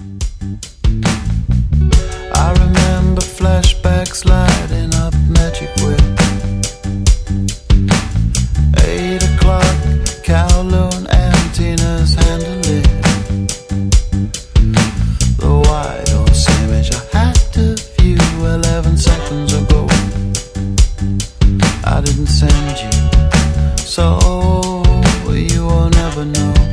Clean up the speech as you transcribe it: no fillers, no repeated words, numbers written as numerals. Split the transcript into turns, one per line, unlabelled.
I remember flashbacks lighting up Magic Whip. 8 o'clock, Kowloon and Tina's handle it. The white horse image I had to view 11 seconds ago. I didn't send you, so you will never know.